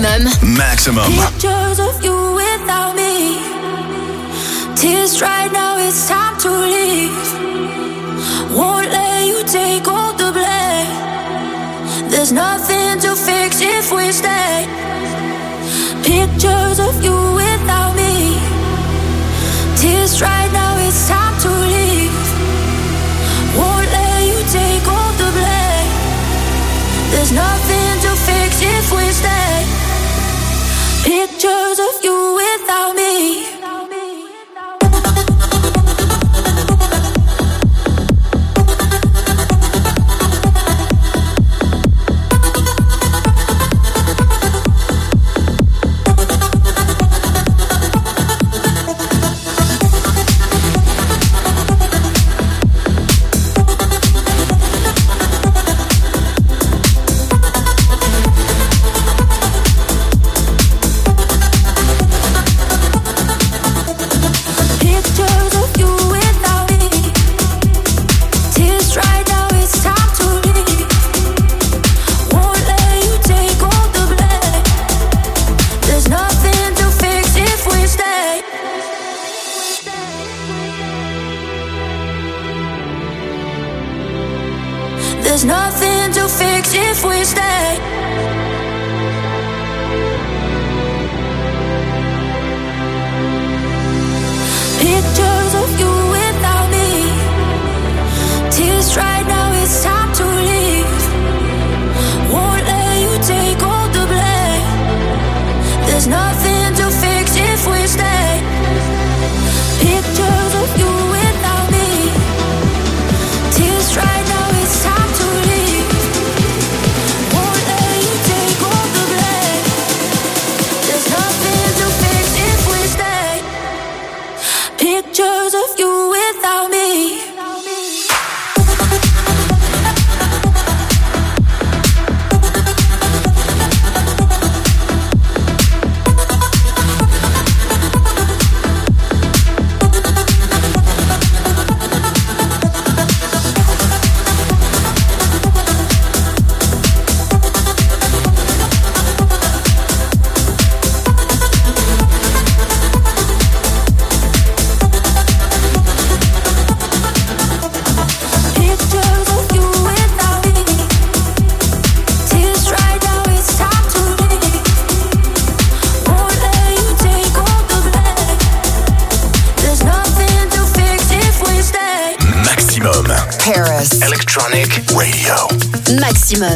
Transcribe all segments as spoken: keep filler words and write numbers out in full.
Maximum. Maximum. Pictures of you without me. Tears right now, it's time to leave. Won't let you take all the blame. There's nothing to fix if we stay. Pictures of you without me. Tears right now, it's time to leave. Won't let you take all the blame. There's nothing to fix if we stay. Pictures of you without me. There's nothing to fix if we stay. Pictures of you without me. Tears right now, it's time to leave. Won't let you take all the blame. There's nothing to fix if we stay. Pictures of you without me. Tears right now, it's time to leave. Won't let you take all the blame. There's nothing to fix if we stay. Pictures of you without me. Paris. Electronic Radio. Maximum.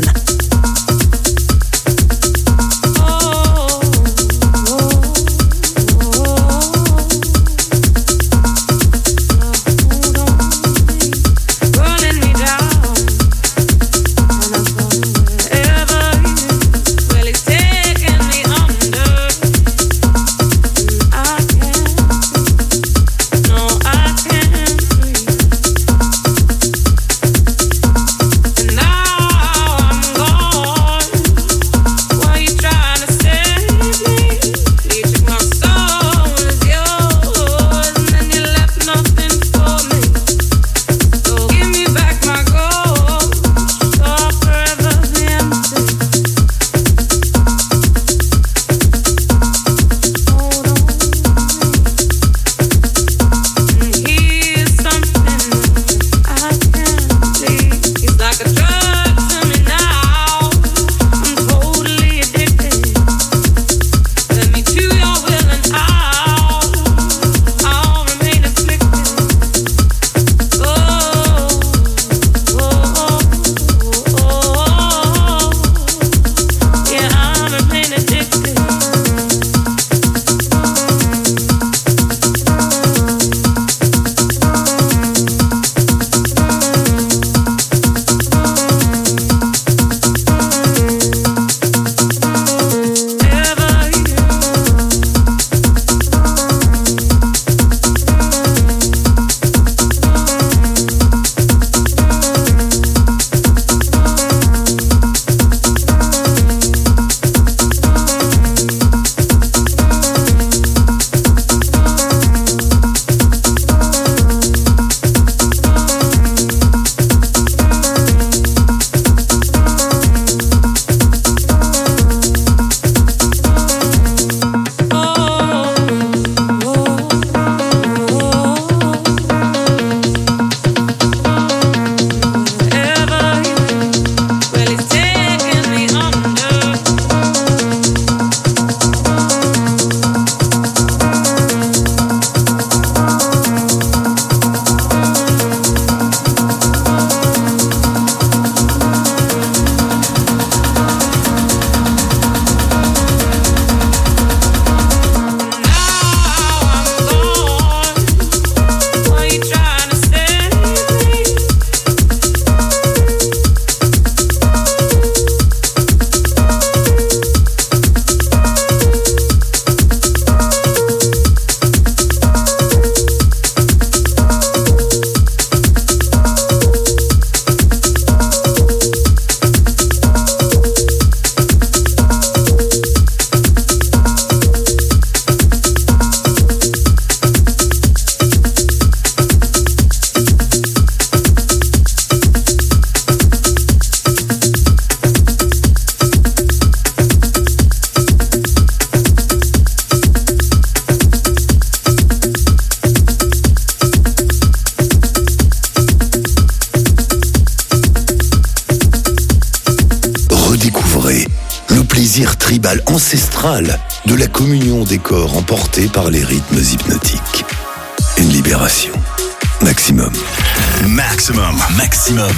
Now I'm gone. tribale ancestrale de la communion des corps emportés par les rythmes hypnotiques. Une libération. Maximum. Maximum. Maximum.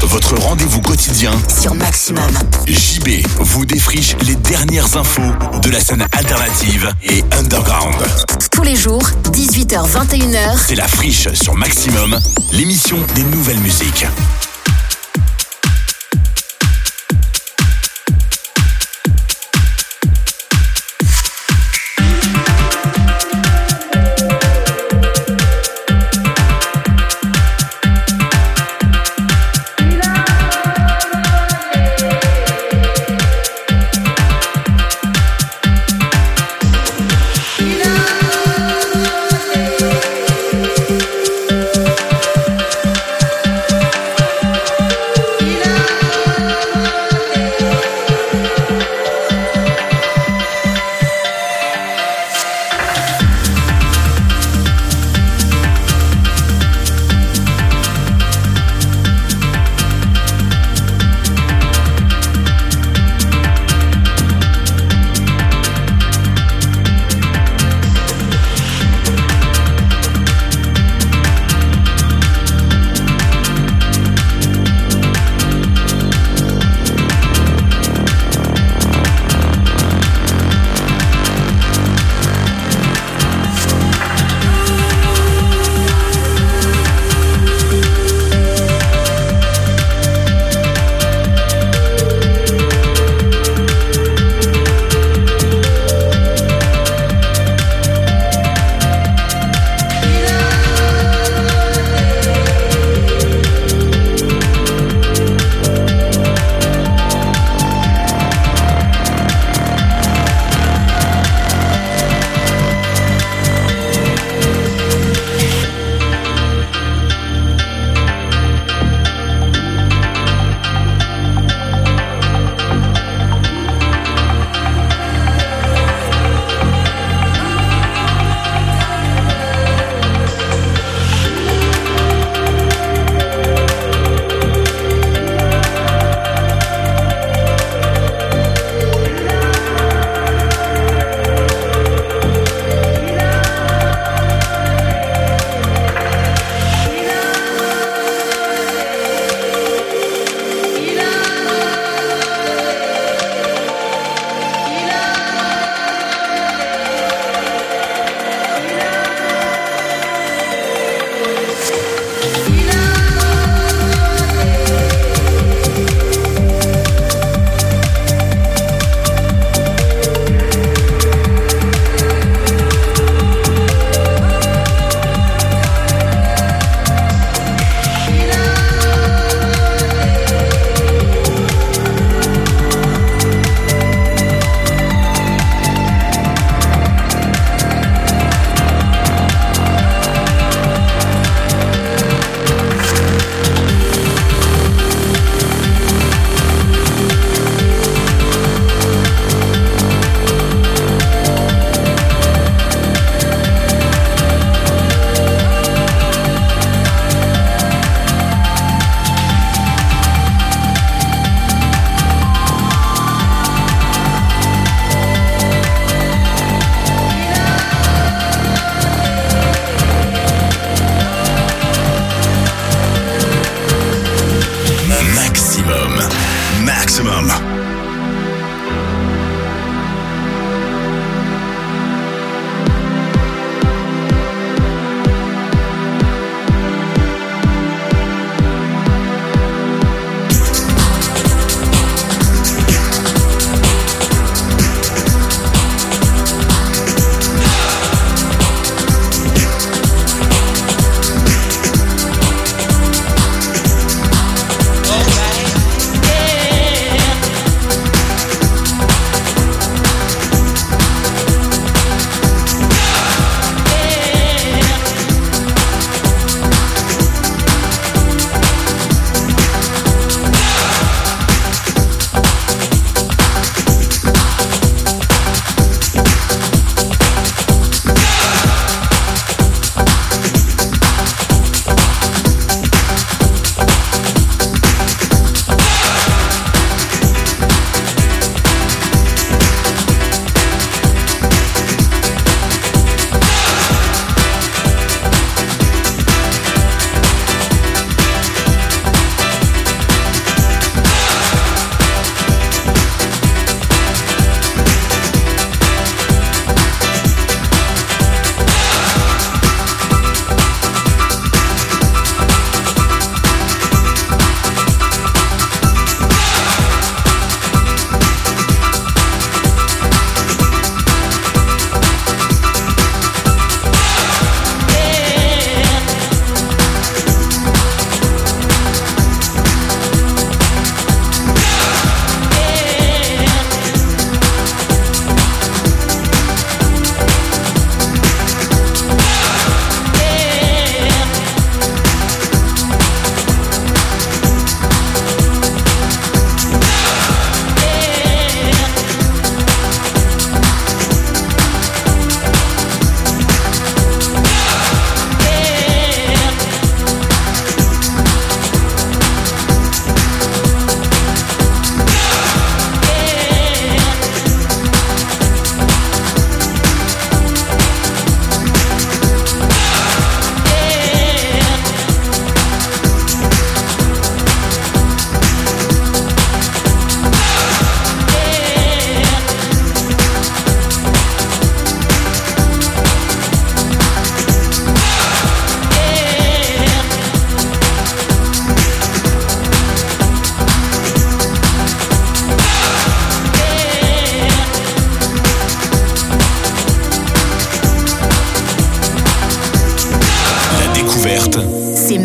votre rendez-vous quotidien sur Maximum. J B vous défriche les dernières infos de la scène alternative et underground. Tous les jours, dix-huit heures vingt et une heures. C'est la Friche sur Maximum, l'émission des nouvelles musiques.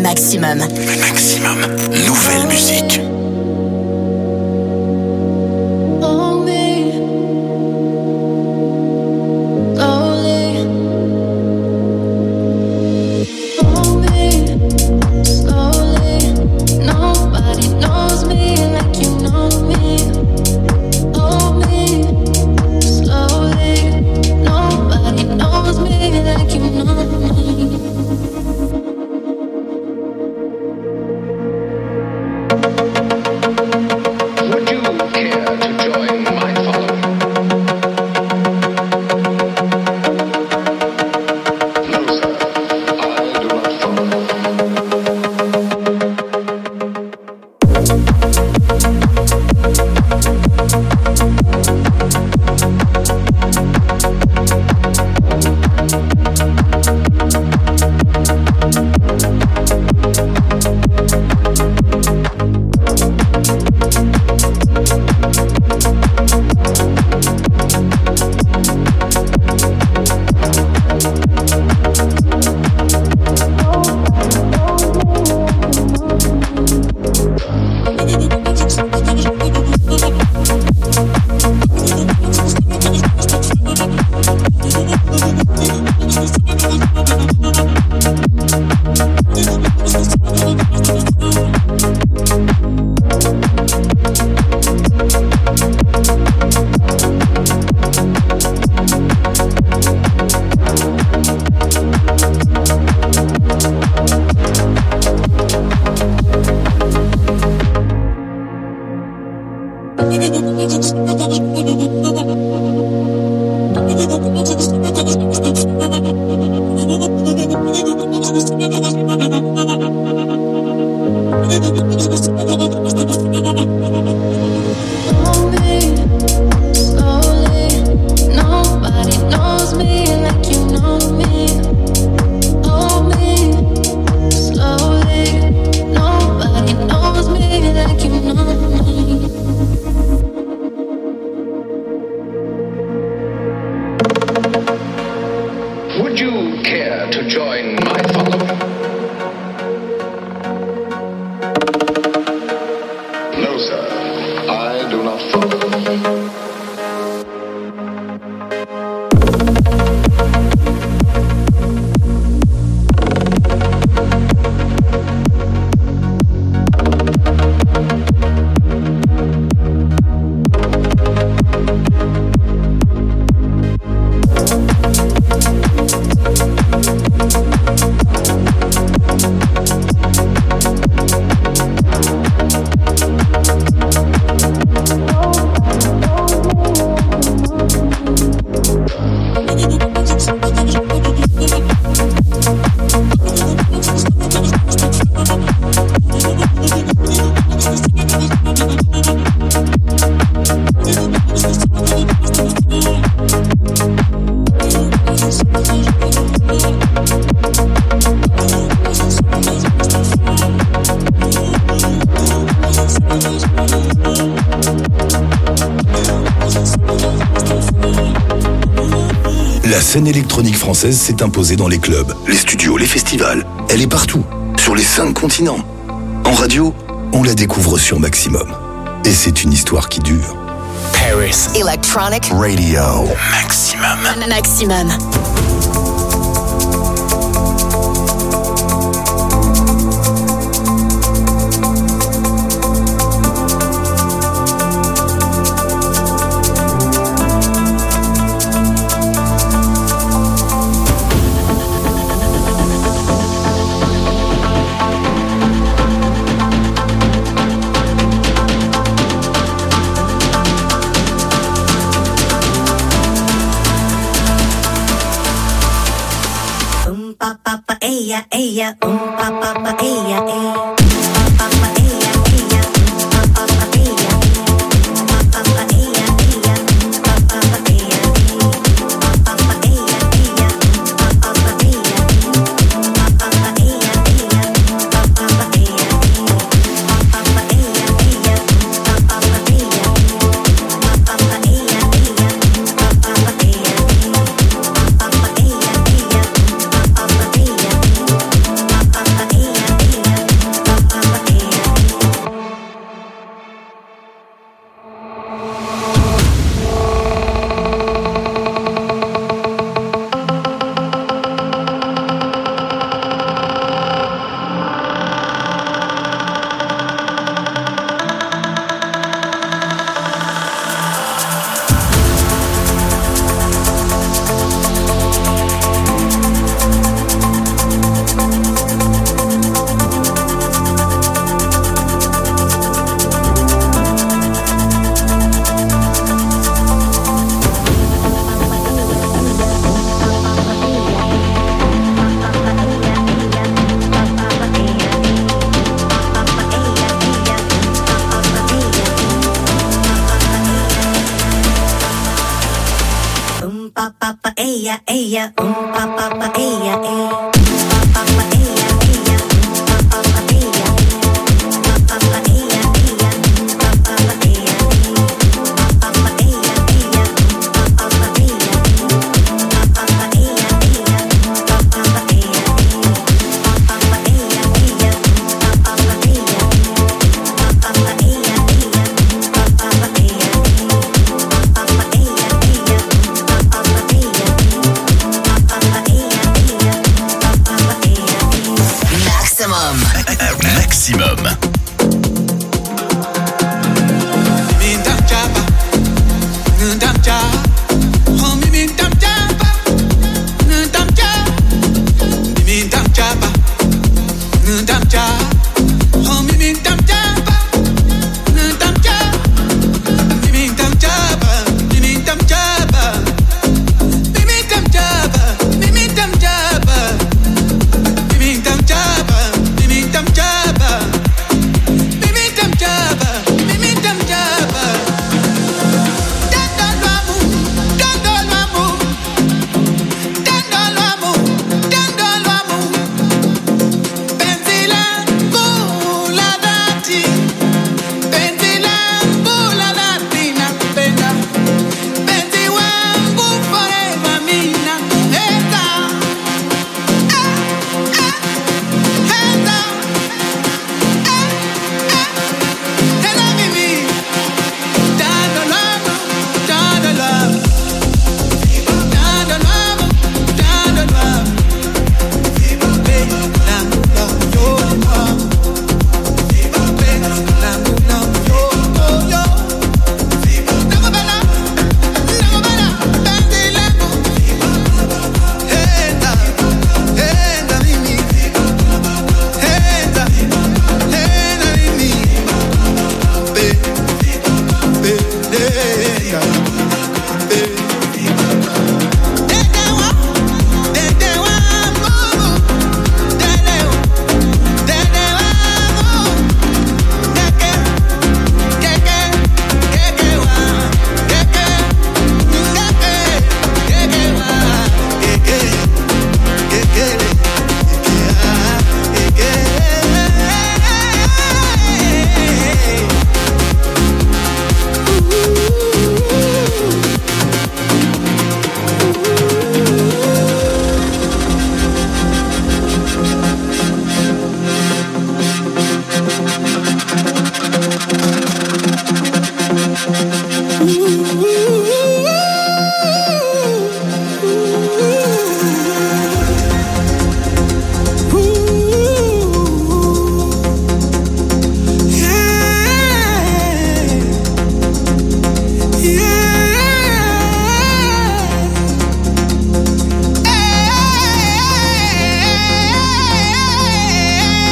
Maximum. Maximum. Nouvelle musique. La scène électronique française s'est imposée dans les clubs, les studios, les festivals. Elle est partout, sur les cinq continents. En radio, on la découvre sur Maximum. Et c'est une histoire qui dure. Paris Electronic Radio. Maximum. Maximum. Ella, ella, um pa pa pa, ella, ella. pa pa ella, ella, um pa pa pa ella, eh. Pa pa pa ella, ella, pa pa pa ella, pa pa pa ella, ella, pa pa pa ella, pa pa pa ella, ella, pa pa pa ella, pa pa pa ella, ella, pa pa pa ella, pa pa pa ella, ella, pa pa pa ella, pa pa pa ella, ella, pa pa pa ella, pa pa pa ella, ella, pa pa pa ella, pa pa pa ella, ella, pa pa pa ella. Maximum. Maximum.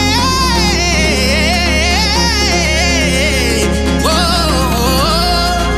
Whoa.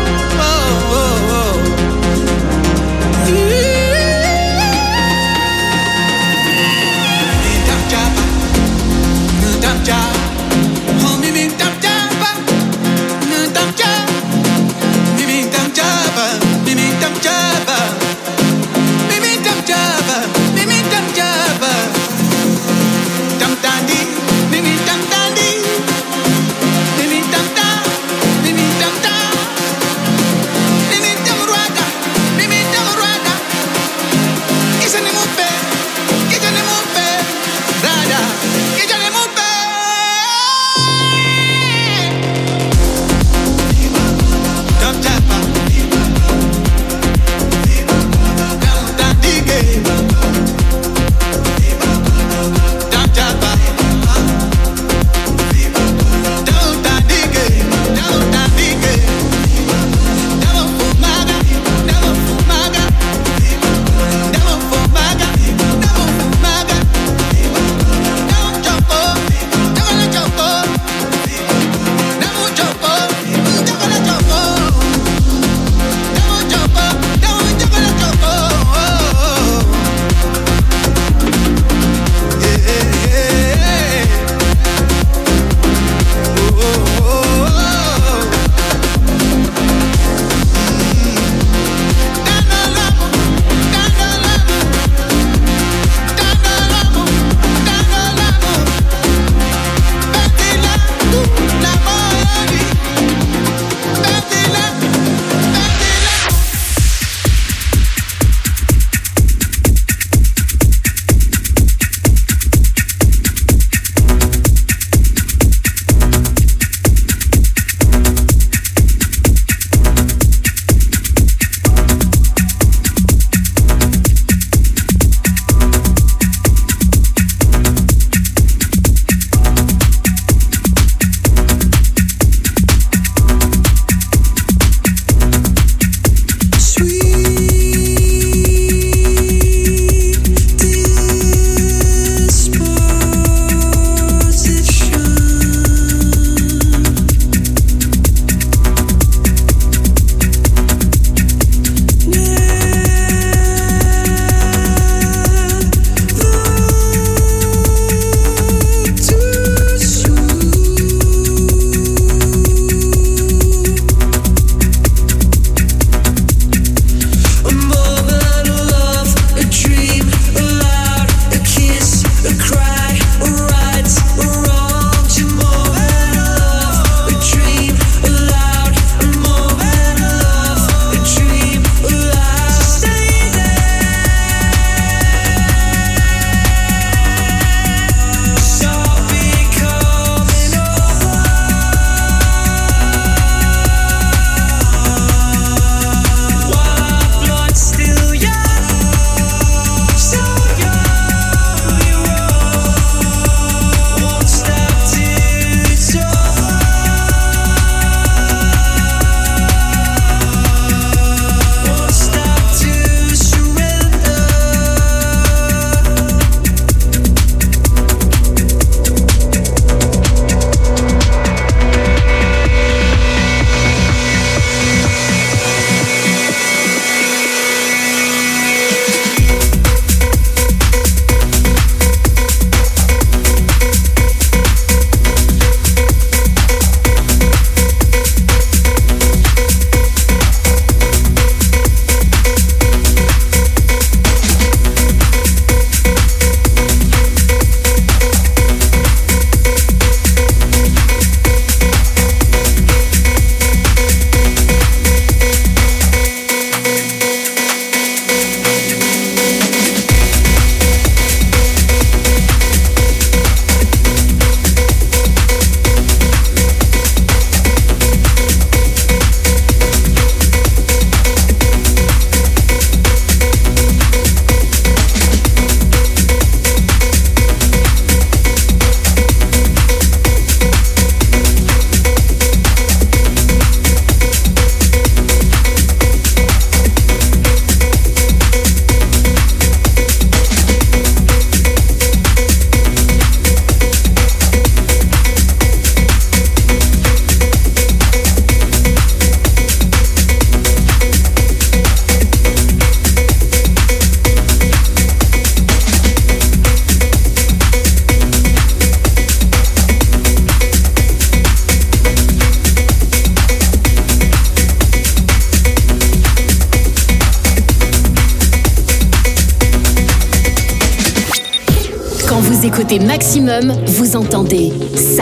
Vous écoutez Maximum, vous entendez ça.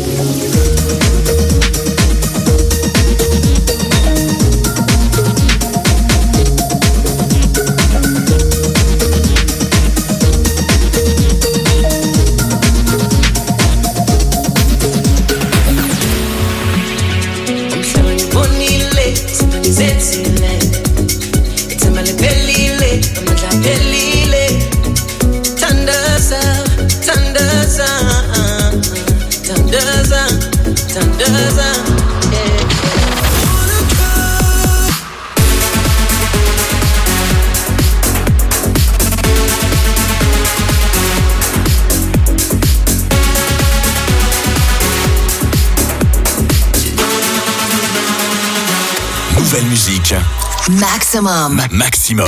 Nouvelle musique. Maximum. Ma- maximum.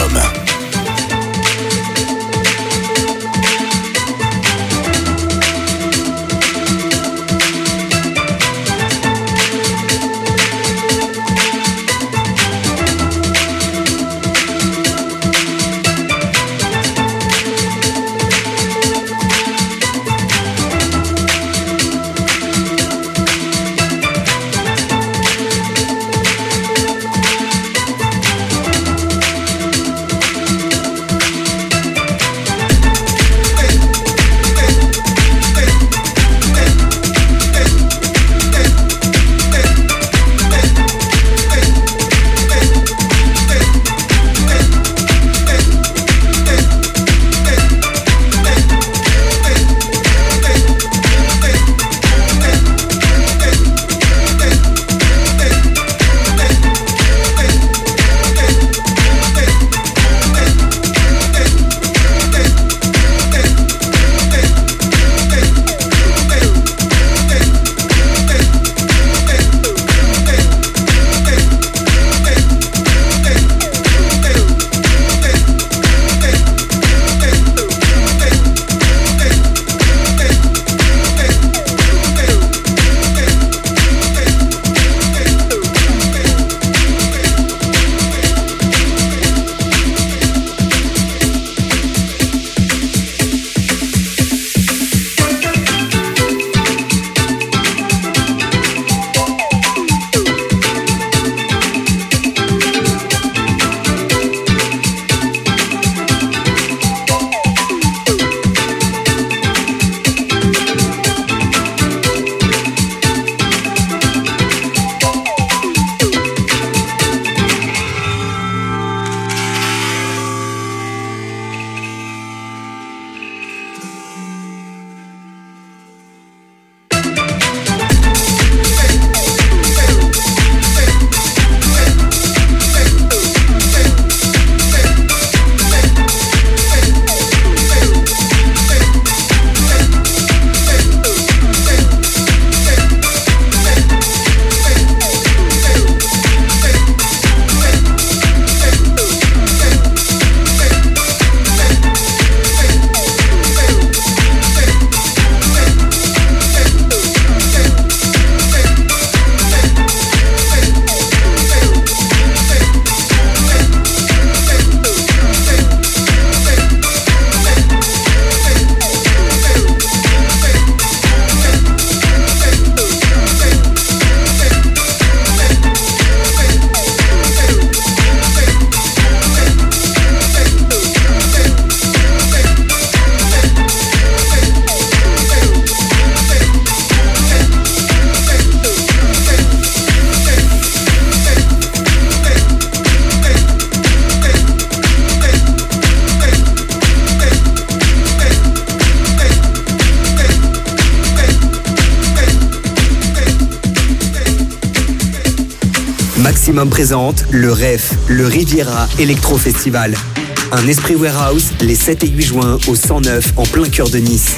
Maximum présente le R E F, le Riviera Electro Festival. Un esprit warehouse les sept et huit juin au cent neuf en plein cœur de Nice.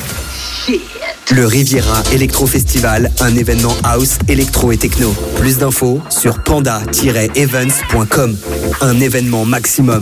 Le Riviera Electro Festival, un événement house, électro et techno. Plus d'infos sur panda tiret events point com. Un événement maximum.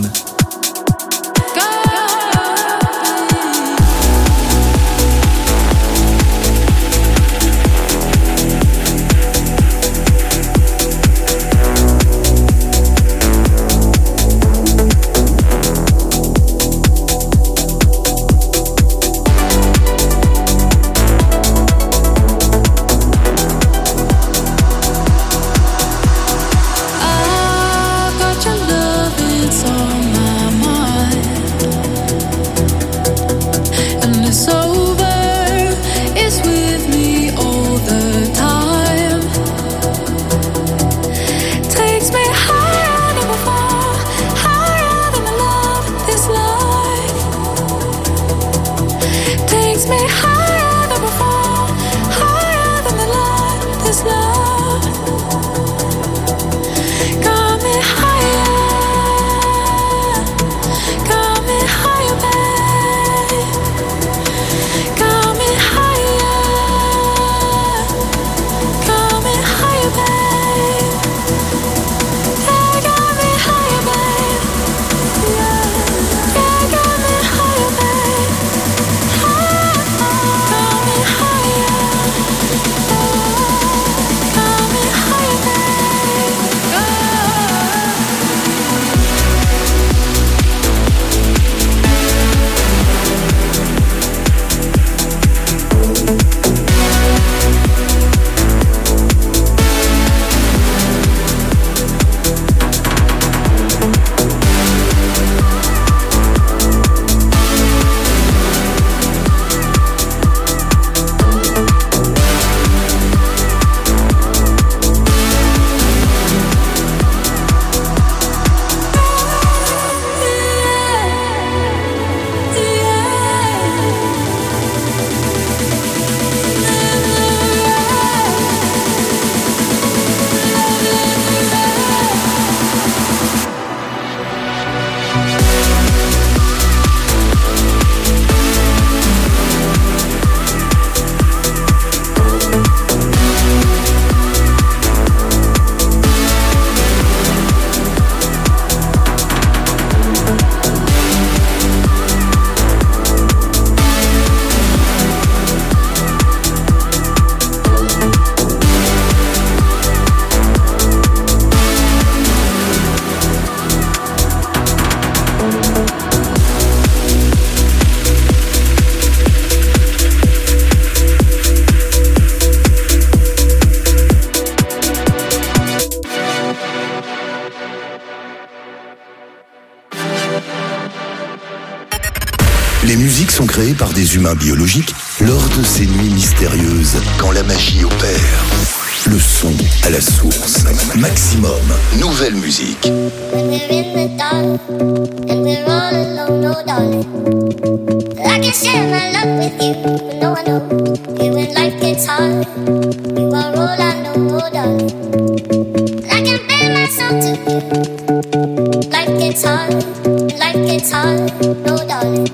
Les musiques sont créées par des humains biologiques lors de ces nuits mystérieuses, quand la magie opère. Le son à la source. Maximum. Nouvelle musique. When we're in the dark and we're all alone, oh darling, I can share my love with you, but no one knows you when life gets hard. You are all I know, oh darling. I can bear myself to you. Life gets hard, life gets hard, oh darling.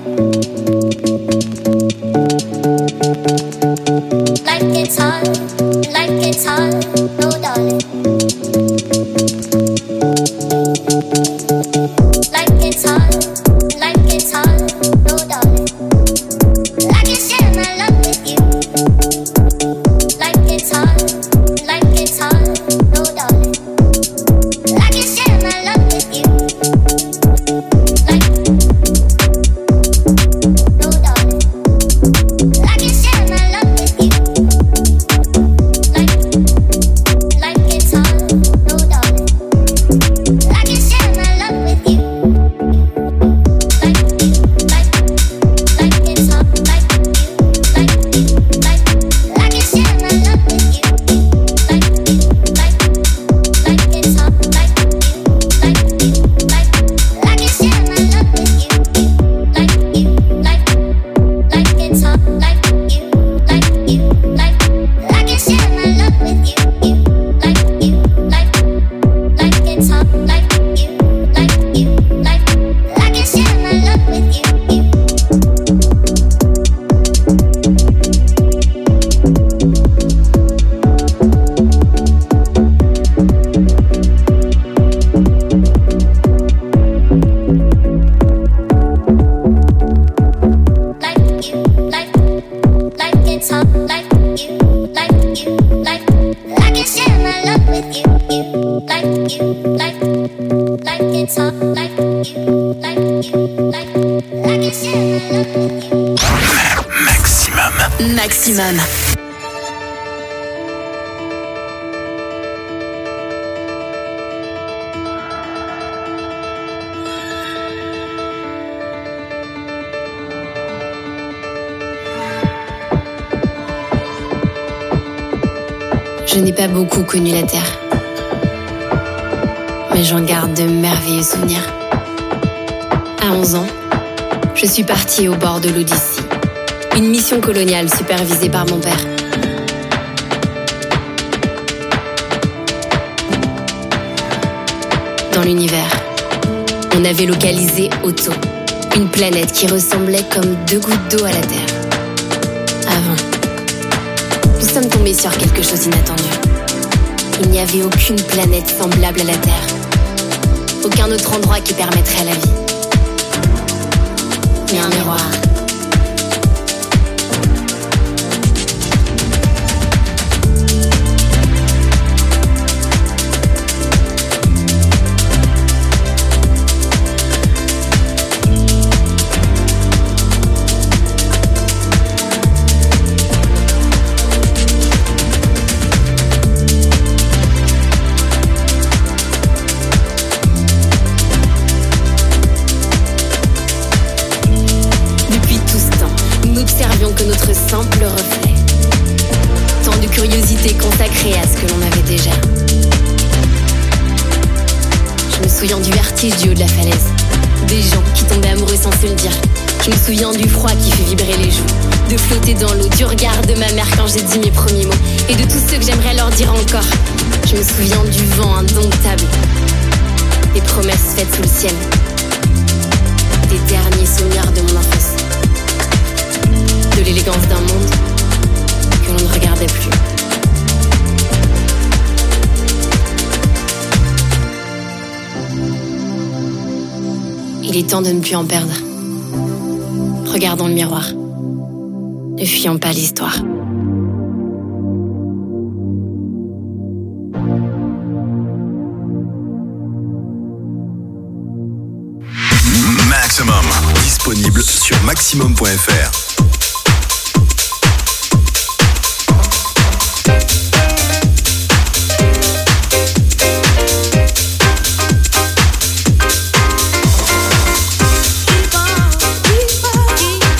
Life gets hard, life gets hard, oh darling. Life gets hard, life gets hard, oh darling. I can share my love with you. Life gets hard, life gets hard, oh darling. I can share my love with you. Life, oh darling. I can share my love with you. Life, life gets hard, oh darling. I can share my love with you. Life, life, life gets hard, life, life, life. I can share my love with you. Life, life, life gets hard, life, life, life. I can share my love with you. Life, life, life gets hard, life, life, life. I can share my love with you. Life, life, life gets hard, life, life, life. I can share my love with you. Like you, like, life gets hard, like you, like you, like. I can share my love with you, you, like you, like, life gets hard, like you, like you, like. I can share my love with you. Maximum. Maximum. Je n'ai pas beaucoup connu la Terre, mais j'en garde de merveilleux souvenirs. À onze ans, je suis partie au bord de l'Odyssée, une mission coloniale supervisée par mon père. Dans l'univers, on avait localisé Otto, une planète qui ressemblait comme deux gouttes d'eau à la Terre. Avant, nous sommes tombés sur quelque chose d'inattendu. Il n'y avait aucune planète semblable à la Terre. Aucun autre endroit qui permettrait à la vie. Mais un miroir. Que notre simple reflet. Tant de curiosité consacrée à ce que l'on avait déjà. Je me souviens du vertige du haut de la falaise, des gens qui tombaient amoureux sans se le dire. Je me souviens du froid qui fait vibrer les joues, de flotter dans l'eau, du regard de ma mère quand j'ai dit mes premiers mots, et de tous ceux que j'aimerais leur dire encore. Je me souviens du vent indomptable, des promesses faites sous le ciel, des derniers souvenirs de mon enfance. De l'élégance d'un monde que l'on ne regardait plus. Il est temps de ne plus en perdre. Regardons le miroir. Ne fuyons pas l'histoire. Maximum. Disponible sur maximum point f r. Keep on, keep on, keep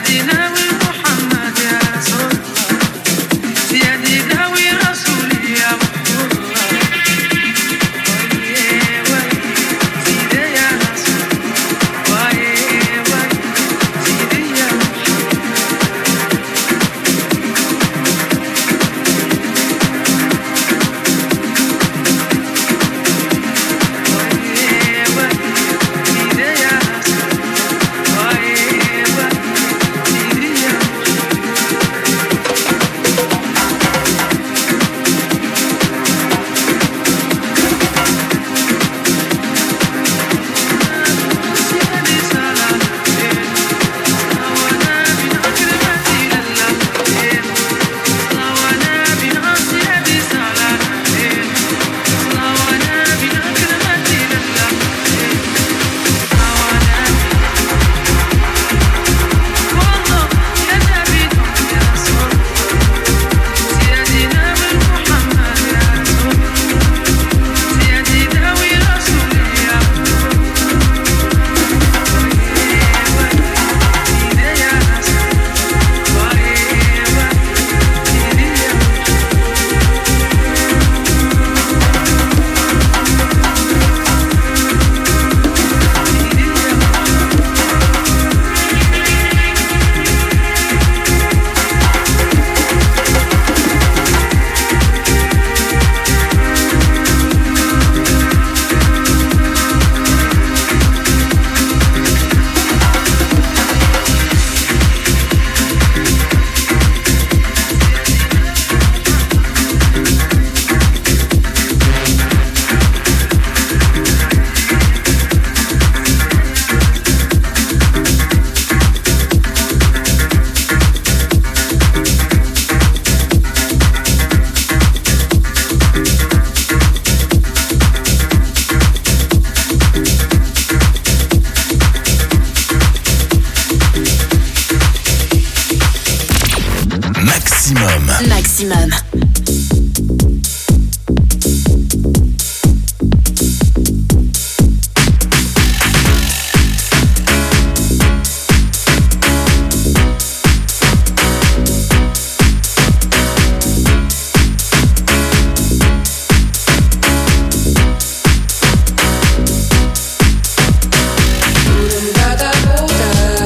Maximum. Maximum.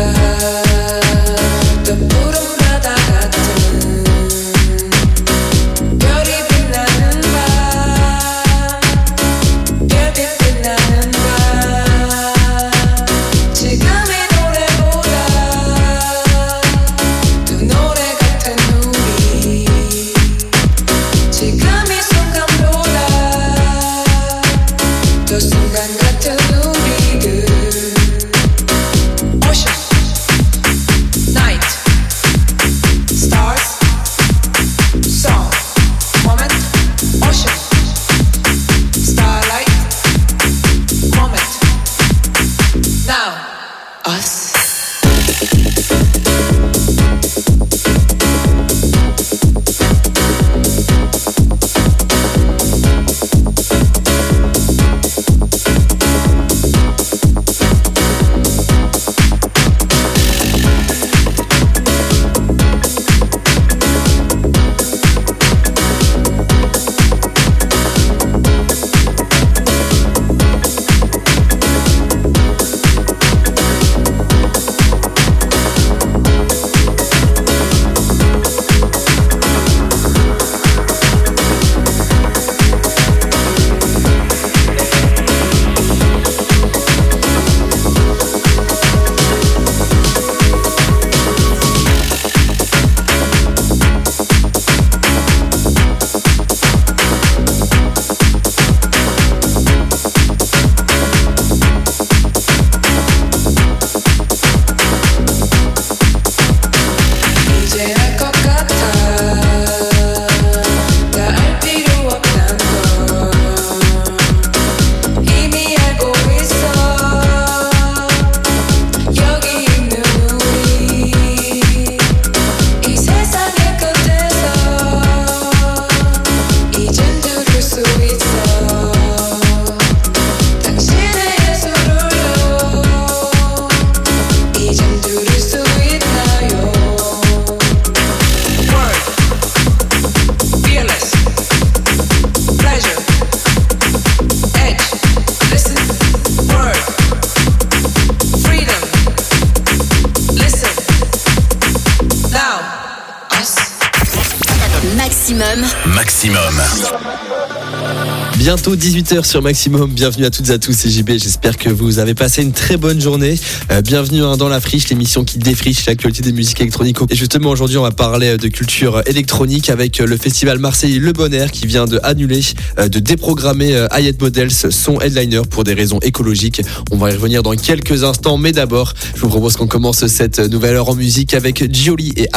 The Maximum. Maximum. Bientôt dix-huit heures sur Maximum, bienvenue à toutes et à tous, c'est J B, j'espère que vous avez passé une très bonne journée. Euh, bienvenue hein, dans La Friche, l'émission qui défriche l'actualité des musiques électroniques. Et justement aujourd'hui on va parler de culture électronique avec le festival Marseille Le Bon Air qui vient de annuler, euh, de déprogrammer euh, Hayat Models, son headliner pour des raisons écologiques. On va y revenir dans quelques instants, mais d'abord je vous propose qu'on commence cette nouvelle heure en musique avec Gioli et